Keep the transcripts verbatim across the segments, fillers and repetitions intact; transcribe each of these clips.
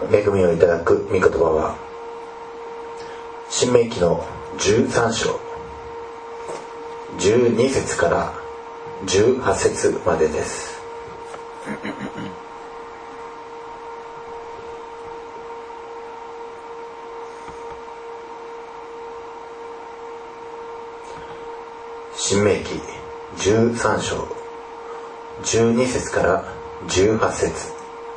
恵みをいただく御言葉は申命記のじゅうさん章じゅうに節からじゅうはち節までです。申命記じゅうさん章じゅうに節からじゅうはち節。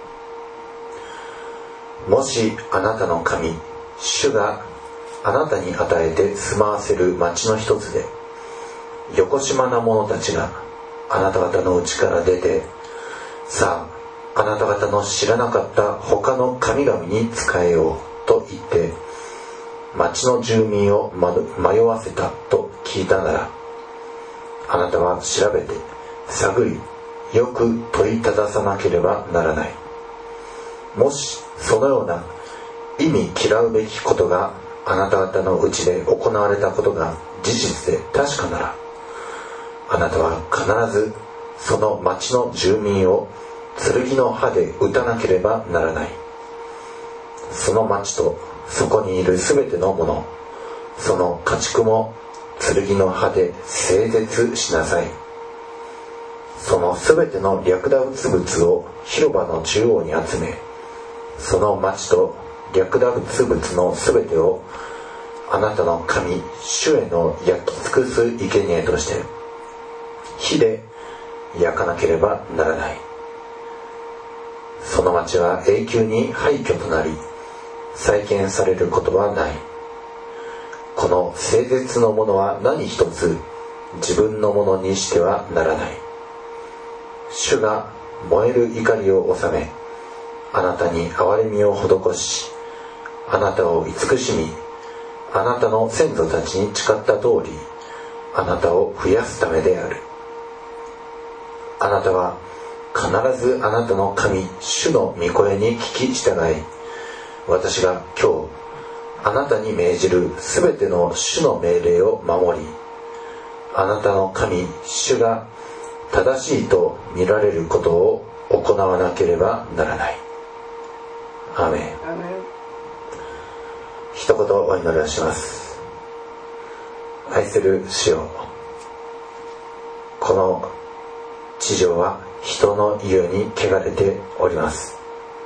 もしあなたの神主があなたに与えて住まわせる町の一つでよこしまな者たちがあなた方のうちから出て、さああなた方の知らなかった他の神々に仕えようと言って町の住民を迷わせたと聞いたなら、あなたは調べて探りよく問いたださなければならない。もしそのような意味嫌うべきことがあなた方のうちで行われたことが事実で確かなら、あなたは必ずその町の住民を剣の刃で撃たなければならない。その町とそこにいるすべてのもの、その家畜も剣の刃で整絶しなさい。そのすべての略奪物を広場の中央に集め、その町と略奪物のすべてをあなたの神主への焼き尽くす生贄として火で焼かなければならない。その町は永久に廃墟となり再建されることはない。この整絶のものは何一つ自分のものにしてはならない。主が燃える怒りを収め、あなたに憐れみを施し、あなたを慈しみ、あなたの先祖たちに誓った通りあなたを増やすためである。あなたは必ずあなたの神主の御声に聞き従い、私が今日あなたに命じるすべての主の命令を守り、あなたの神主が正しいと見られることを行わなければならない。アーメン。アーメン。一言お祈りをします。愛する主よ、この地上は人の家に汚れております。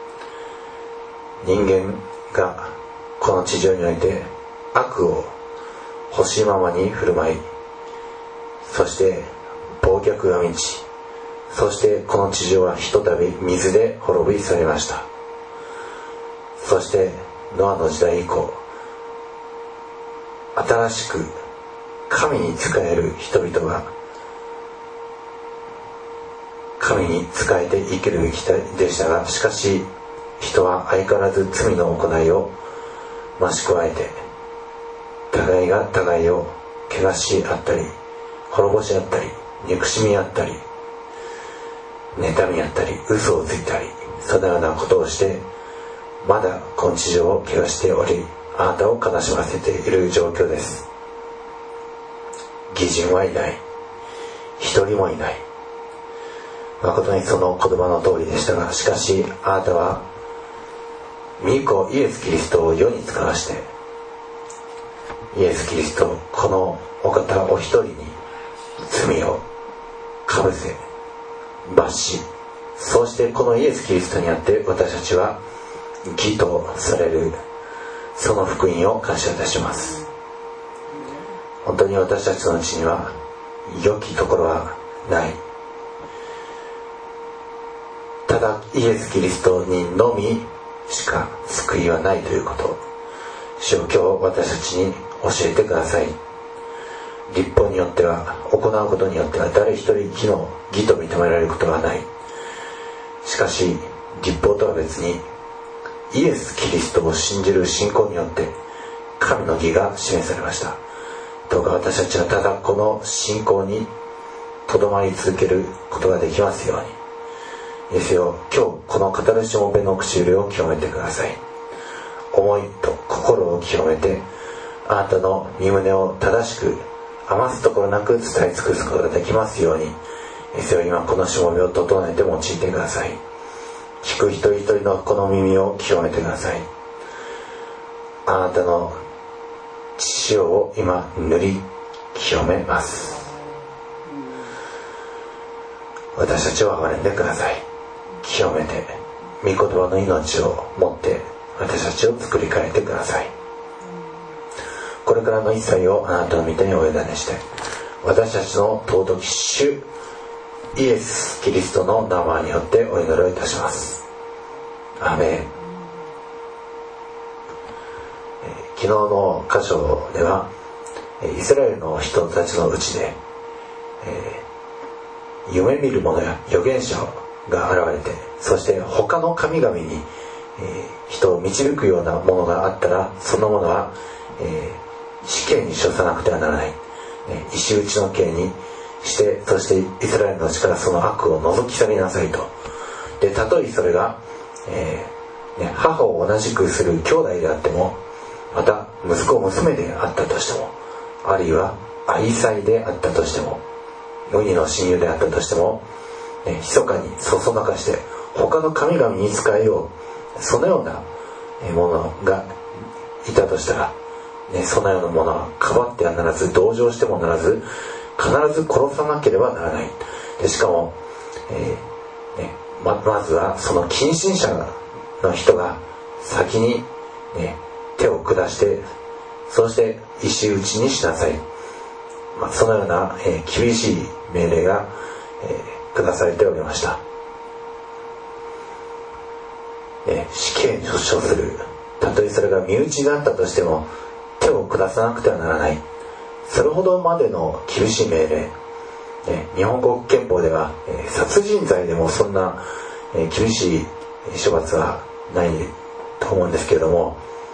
人間がこの地上において悪を欲しいままに振る舞い、そして暴虐が満ち、そしてこの地上はひとたび水で滅び去りました。そしてノアの時代以降、新しく神に仕える人々が神に仕えて生きるべきでしたが、しかし人は相変わらず罪の行いを増し加えて、互いが互いを汚し合ったり滅ぼし合ったり憎しみ合ったり妬み合ったり嘘をついたり、そのようなことをしてまだこの地上を汚しており、あなたを悲しませている状況です。義人はいない、一人もいない。誠にその言葉の通りでしたが、しかしあなたは御子イエス・キリストを世に使わして、イエス・キリストこのお方お一人に罪をかぶせ罰し、そうしてこのイエス・キリストにあって私たちは義とされる、その福音を感謝いたします。本当に私たちのうちには良きところはない。ただイエス・キリストにのみしか救いはないということ、主よ今日私たちに教えてください。律法によっては、行うことによっては誰一人義の義と認められることはない。しかし律法とは別にイエス・キリストを信じる信仰によって神の義が示されました。どうか私たちはただこの信仰にとどまり続けることができますように。イエスよ、今日この語るしもべの口入れを清めてください。思いと心を清めて、あなたの身旨を正しく余すところなく伝え尽くすことができますように、イエスよ、今このしもべを整えて用いてください。 聞く一人一人のこの耳を清めてください。あなたの血を今塗り清めます。私たちを憐れんでください。清めて御言葉の命を持って私たちを作り変えてください。これからの一切をあなたの御手にお委ねして、私たちの尊き主イエス・キリストの名前によってお祈りをいたします。アーメン。昨日の箇所ではイスラエルの人たちのうちで、えー、夢見る者や預言者が現れて、そして他の神々に、えー、人を導くようなものがあったら、そのものは、えー、死刑に処さなくてはならない、えー、石打ちの刑にして、そしてイスラエルのうちからその悪を除き去りなさいと。で、たとえそれが、えーね、母を同じくする兄弟であっても、また息子娘であったとしても、あるいは愛妻であったとしても、世にの親友であったとしても、ね、密かにそそのかして他の神々に仕えよう、そのようなものがいたとしたら、ね、そのようなものはかばってはならず、同情してもならず、必ず殺さなければならない。でしかも、えーね、ま, まずはその近親者の人が先に、ね、手を下して、そして石打ちにしなさい。まあ、そのような、えー、厳しい命令が、えー、下されておりました。えー、死刑に処する。たとえそれが身内であったとしても手を下さなくてはならない。それほどまでの厳しい命令。えー、日本国憲法では、えー、殺人罪でもそんな、えー、厳しい処罰はないと思うんですけれども、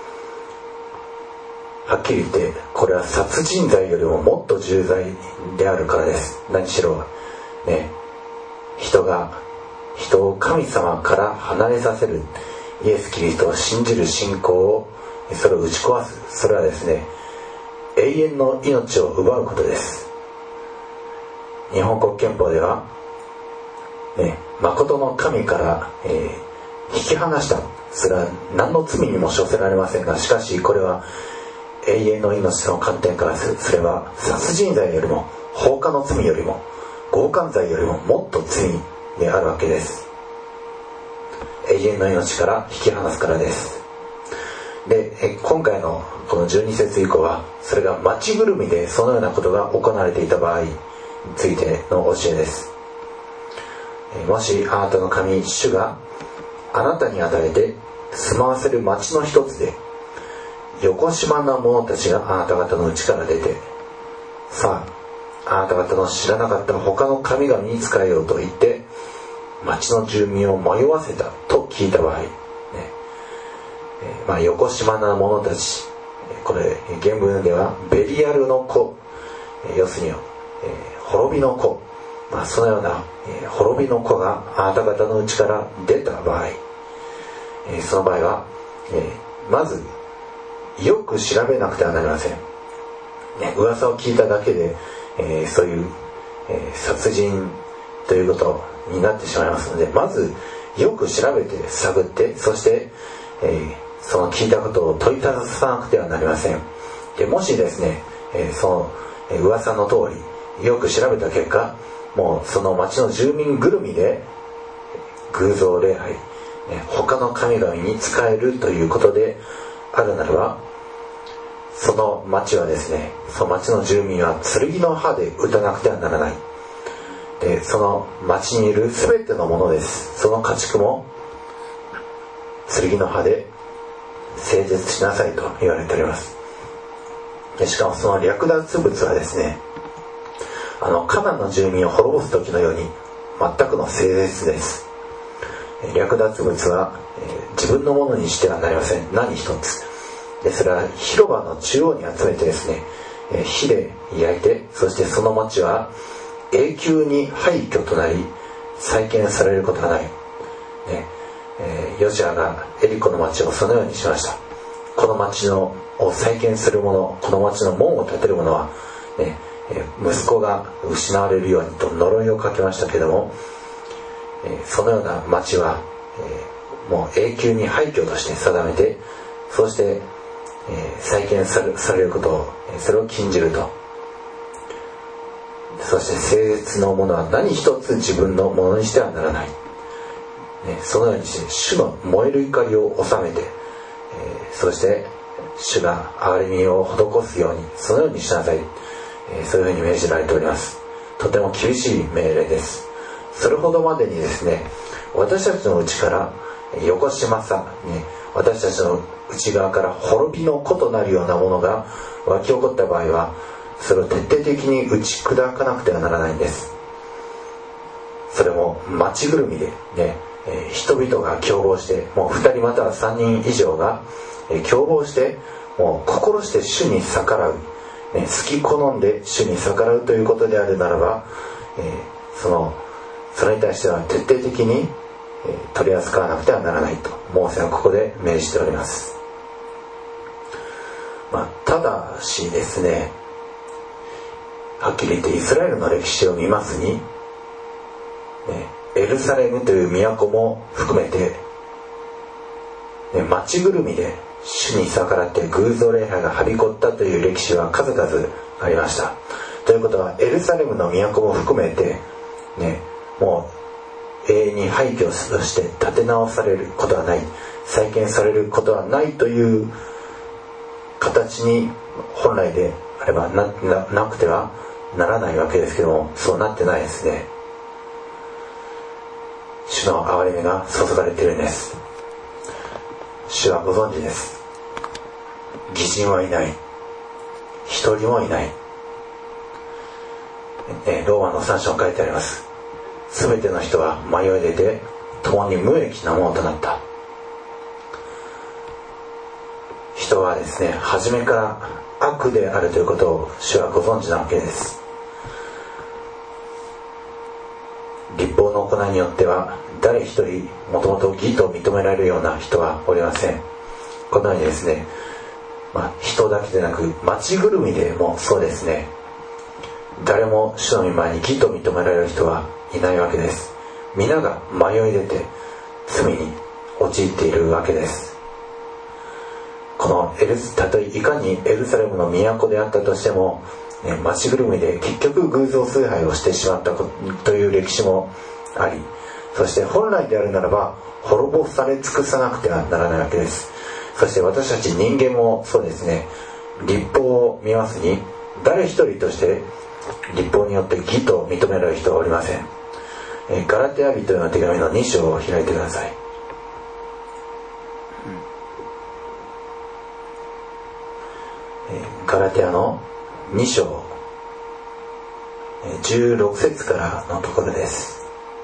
はっきり言ってこれは殺人罪よりももっと重罪であるからです。何しろね、人が人を神様から離れさせる、イエス・キリストを信じる信仰をそれを打ち壊す、それはですね、永遠の命を奪うことです。日本国憲法では、ね、誠の神から、えー、引き離した、それは何の罪にも処せられませんが、しかしこれは永遠の命の観点からすれば、殺人罪よりも放火の罪よりも強姦罪よりももっと罪であるわけです。永遠の命から引き離すからです。で、今回のこのじゅうに節以降は、それが町ぐるみでそのようなことが行われていた場合についての教えです。もしあなたの神主があなたに与えて住まわせる町の一つで、よこしまな者たちがあなた方のうちから出て、さああなた方の知らなかった他の神々に仕えようと言って町の住民を迷わせたと聞いた場合、ね、えー、まあよこしまな者たち、これ原文ではベリアルの子、要するに、えー、滅びの子、まあ、そのような、えー、滅びの子があなた方のうちから出た場合、えー、その場合は、えー、まずよく調べなくてはなりません、ね、噂を聞いただけで、えー、そういう、えー、殺人ということになってしまいますので、まずよく調べて探って、そして、えー、その聞いたことを問いたださなくてはなりません。でもしですね、えー、その、えー、噂の通りよく調べた結果、もうその町の住民ぐるみで偶像礼拝、ね、他の神々に仕えるということであるならば、その町はですね、その町の住民は剣の刃で打たなくてはならない。で、その町にいる全てのものです。その家畜も剣の刃で整絶しなさいと言われております。でしかもその略奪物はですね、あのカナンの住民を滅ぼす時のように全くの整絶です。略奪物は、えー、自分のものにしてはなりません。何一つで、それは広場の中央に集めてですね、えー、火で焼いて、そしてその町は永久に廃墟となり再建されることがない、ねえー、ヨシアがエリコの町をそのようにしました。この町のを再建する者、この町の門を建てる者は、ね、息子が失われるようにと呪いをかけましたけれども、そのような町はえー、もう永久に廃墟として定めて、そして、えー、再建さ れ, されることをそれを禁じると。そして聖絶のものは何一つ自分のものにしてはならない、ね、そのようにして主の燃える怒りを収めて、えー、そして主が憐れみを施すようにそのようにしなさい、えー、そういうふうに命じられております。とても厳しい命令です。それほどまでにですね、私たちの内からよこしまさ、ね、私たちの内側から滅びの子となるようなものが湧き起こった場合は、それを徹底的に打ち砕かなくてはならないんです。それも町ぐるみでね、えー、人々が共謀して、もうふたりまたはさんにん以上が、えー、共謀してもう心して主に逆らう、ね、好き好んで主に逆らうということであるならば、えー、そのそれに対しては徹底的に、えー、取り扱わなくてはならないとモーセはここで命じております。まあ、ただしですね、はっきり言ってイスラエルの歴史を見ますに、ね、エルサレムという都も含めて、ね、町ぐるみで主に逆らって偶像礼拝がはびこったという歴史は数々ありました。ということはエルサレムの都も含めて、ね、もう永遠に廃墟として建て直されることはない、再建されることはないという形に本来であれば な, な, なくてはならないわけですけども、そうなってないですね。主の憐れみが注がれているんです。主はご存知です。義人はいない、一人もいない、えローマのさん章に書いてあります。すべての人は迷い出て共に無益なものとなった。人はですね、初めから悪であるということを主はご存知なわけです。律法の行いによっては誰一人もともと義と認められるような人はおりません。このようにですね、まあ、人だけでなく町ぐるみでもそうですね、誰も主の御前に義と認められる人はいないわけです。皆が迷い出て罪に陥っているわけです。このエルたとえいかにエルサレムの都であったとしても、ね、町ぐるみで結局偶像崇拝をしてしまったという歴史もあり、そして本来であるならば滅ぼされ尽くさなくてはならないわけです。そして私たち人間もそうですね、律法を見ますに誰一人として律法によって義と認められる人はおりません。えガラテヤ人への手紙のに章を開いてください。ガラテヤのに章じゅうろく節からのところです。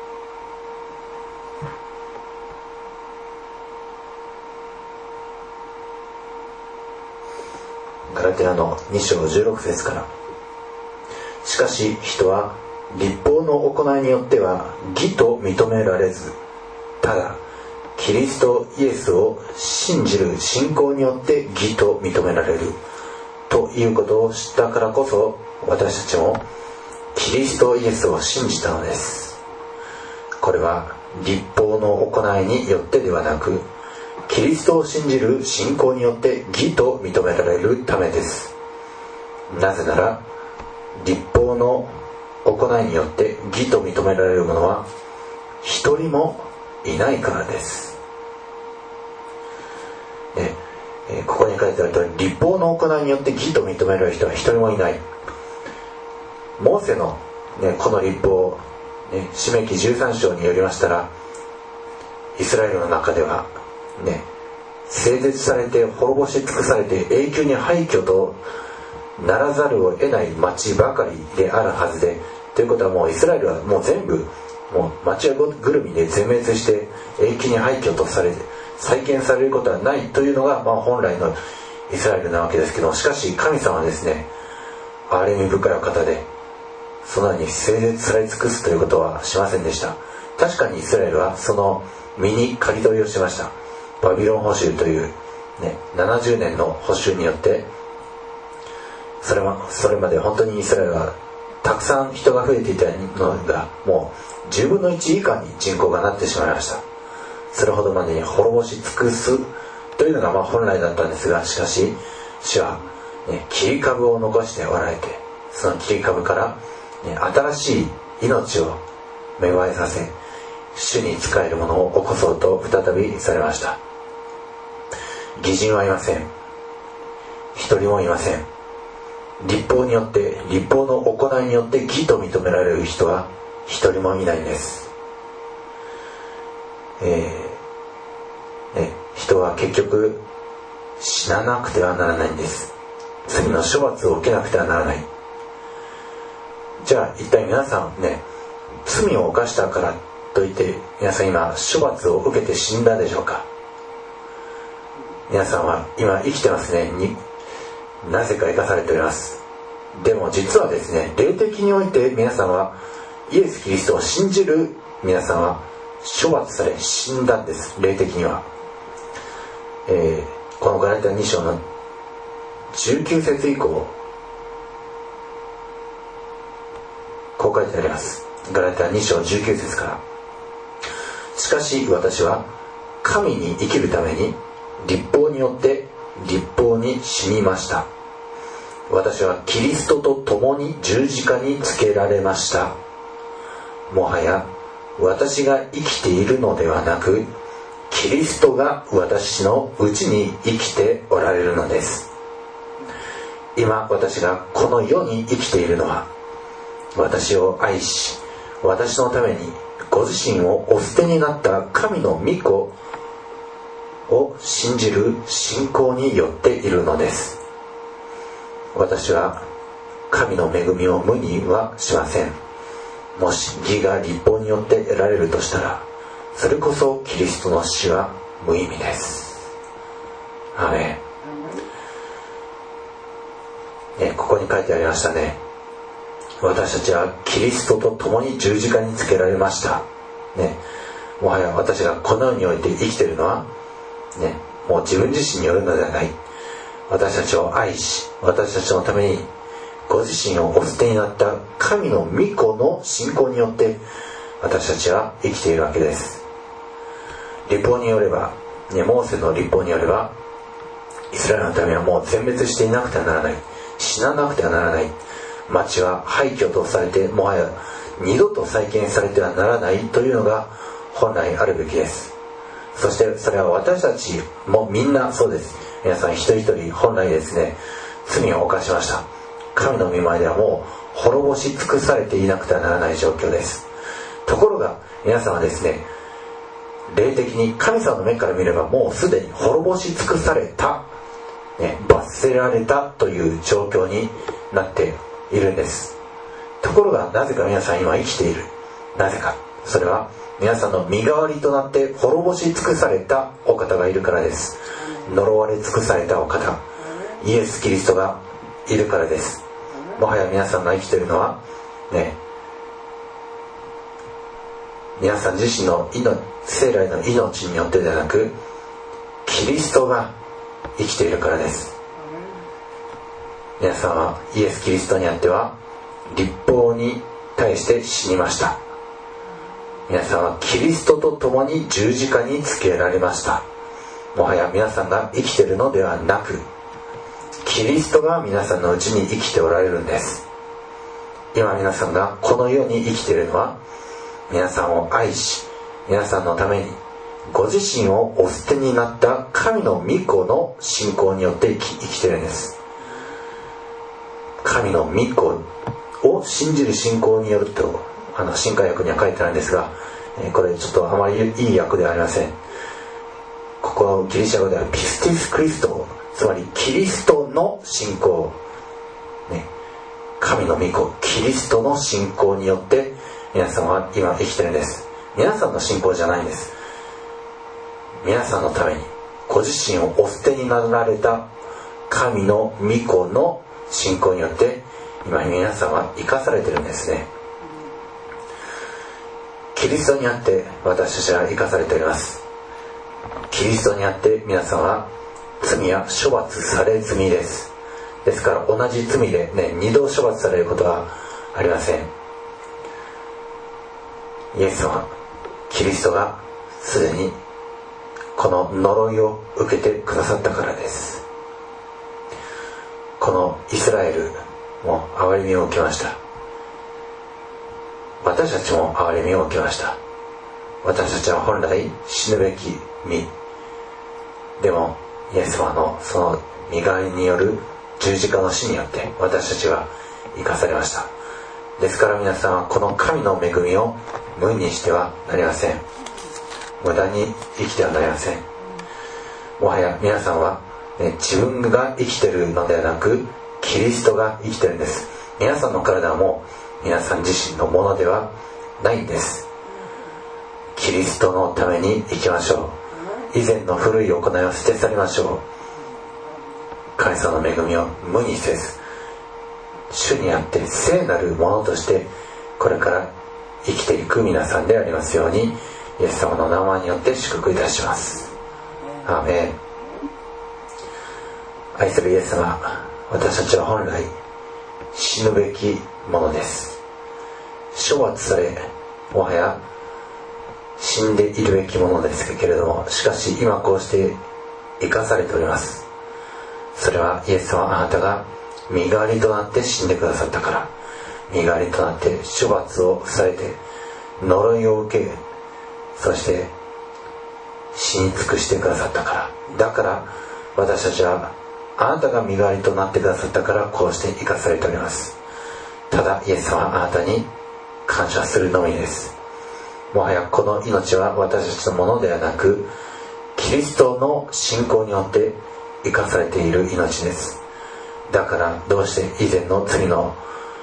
ガラテヤのに章じゅうろく節から。しかし人は律法の行いによっては義と認められず、ただキリストイエスを信じる信仰によって義と認められるということを知ったからこそ、私たちもキリストイエスを信じたのです。これは律法の行いによってではなく、キリストを信じる信仰によって義と認められるためです。なぜなら律法の行いによって義と認められる者は一人もいないからです。ねえー、ここに書いてあるとおり、律法の行いによって義と認められる人は一人もいない。モーセの、ね、この律法、ね、しめきじゅうさん章によりましたら、イスラエルの中では、ね、整絶されて滅ぼし尽くされて永久に廃墟とならざるを得ない町ばかりであるはずで、ということはもうイスラエルはもう全部もう町ぐるみで全滅して永久に廃墟とされて再建されることはないというのが、まあ、本来のイスラエルなわけですけど、しかし神様はですね、憐れみ深いお方で、そのように整絶され尽くすということはしませんでした。確かにイスラエルはその身に刈り取りをしました。バビロン捕囚という、ね、ななじゅうねんの捕囚によって、それもそれまで本当にイスラエルはたくさん人が増えていたのがもうじゅうぶんのいち以下に人口がなってしまいました。 それほどまでに滅ぼし尽くすというのがまあ本来だったんですが、しかし主は、ね、切り株を残しておられて、その切り株から、ね、新しい命を芽生えさせ、主に仕えるものを起こそうと再びされました。義人はいません。一人もいません。律法によって、律法の行いによって義と認められる人は一人もいないんです。えーね、人は結局死ななくてはならないんです。罪の処罰を受けなくてはならない。じゃあ一体皆さんね、罪を犯したからといって皆さん今処罰を受けて死んだでしょうか。皆さんは今生きてますね。になぜか生かされております。でも実はですね、霊的において皆さんはイエス・キリストを信じる皆さんは処罰され死んだんです。霊的には、えー、このガラテヤに章のじゅうきゅう節以降、こう書いてあります。ガラテヤに章じゅうきゅう節から、しかし私は神に生きるために律法によって律法に死にました。私はキリストと共に十字架につけられました。もはや私が生きているのではなく、キリストが私のうちに生きておられるのです。今私がこの世に生きているのは、私を愛し私のためにご自身をお捨てになった神の御子を信じる信仰によっているのです。私は神の恵みを無にはしません。もし義が律法によって得られるとしたら、それこそキリストの死は無意味です。アーメン。ね、ここに書いてありましたね。私たちはキリストと共に十字架につけられました。ね、もはや私がこの世において生きているのは、ね、もう自分自身によるのではない。私たちを愛し、私たちのためにご自身をお捨てになった神の御子の信仰によって私たちは生きているわけです。律法によれば、ね、モーセの律法によれば、イスラエルの民はもう全滅していなくてはならない。死ななくてはならない。町は廃墟とされて、もはや二度と再建されてはならないというのが本来あるべきです。そしてそれは私たちもみんなそうです。皆さん一人一人本来ですね、罪を犯しました。神の御前ではもう滅ぼし尽くされていなくてはならない状況です。ところが皆さんはですね、霊的に神様の目から見ればもうすでに滅ぼし尽くされた、ね、罰せられたという状況になっているんです。ところがなぜか皆さん今生きている。なぜか、それは皆さんの身代わりとなって滅ぼし尽くされたお方がいるからです。呪われ尽くされたお方、イエス・キリストがいるからです。もはや皆さんが生きているのはね、皆さん自身の命、生来の命によってではなく、キリストが生きているからです。皆さんはイエス・キリストにあっては律法に対して死にました。皆さんはキリストと共に十字架につけられました。もはや皆さんが生きているのではなく、キリストが皆さんのうちに生きておられるんです。今皆さんがこの世に生きているのは、皆さんを愛し、皆さんのためにご自身をお捨てになった神の御子の信仰によって生き、生きているんです。神の御子を信じる信仰によると、あの新海訳には書いてあるんですが、これちょっとあまりいい訳ではありません。ここはギリシャ語ではピスティス・クリスト、つまりキリストの信仰、ね、神の御子キリストの信仰によって皆さんは今生きてるんです。皆さんの信仰じゃないんです。皆さんのためにご自身をお捨てになられた神の御子の信仰によって今皆さんは生かされてるんですね。キリストにあって私たちは生かされております。キリストにあって皆さんは罪や処罰され済みです。ですから同じ罪でね、二度処罰されることはありません。イエスはキリストがすでにこの呪いを受けてくださったからです。このイスラエルも憐れみを受けました。私たちも憐れみを受けました。私たちは本来死ぬべき身でも、イエス様のその身代わりによる十字架の死によって私たちは生かされました。ですから皆さんはこの神の恵みを無にしてはなりません。無駄に生きてはなりません。もはや皆さんは、ね、自分が生きているのではなくキリストが生きているんです。皆さんの体はもう皆さん自身のものではないんです。キリストのために生きましょう。以前の古い行いを捨て去りましょう。神様の恵みを無にせず、主にあって聖なるものとしてこれから生きていく皆さんでありますように、イエス様の名前によって祝福いたします。アーメン。愛するイエス様、私たちは本来死ぬべきものです。処罰され、もはや死んでいるべきものですけれども、しかし今こうして生かされております。それはイエス様、あなたが身代わりとなって死んでくださったから、身代わりとなって処罰をされて呪いを受け、そして死に尽くしてくださったから。だから私たちはあなたが身代わりとなってくださったからこうして生かされております。ただイエス様はあなたに感謝するのみです。もはやこの命は私たちのものではなく、キリストの信仰によって生かされている命です。だからどうして以前の罪の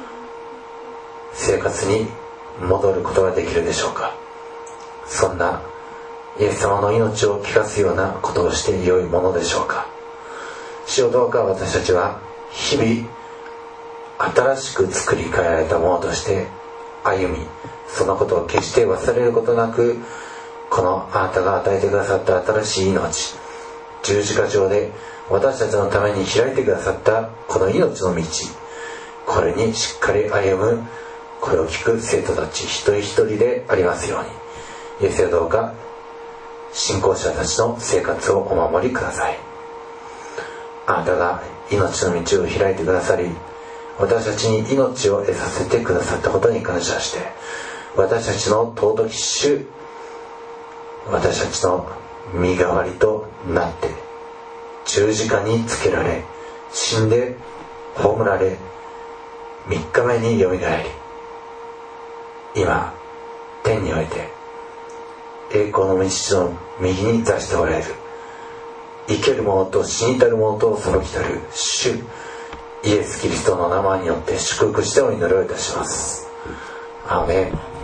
生活に戻ることができるでしょうか。そんなイエス様の命を聞かすようなことをして良いものでしょうか。主よ、どうか私たちは日々新しく作り変えられたものとして歩み、そのことを決して忘れることなく、このあなたが与えてくださった新しい命、十字架上で私たちのために開いてくださったこの命の道、これにしっかり歩む、これを聞く生徒たち一人一人でありますように、イエスよ、どうか信仰者たちの生活をお守りください。あなたが命の道を開いてくださり、私たちに命を得させてくださったことに感謝して、私たちの尊き主、私たちの身代わりとなって十字架につけられ、死んで葬られ、三日目によみがえり、今天において栄光の道の右に座しておられる、生ける者と死にたる者と裁きたる主イエス・キリストの名前によって祝福してお祈りをいたします。アーメン。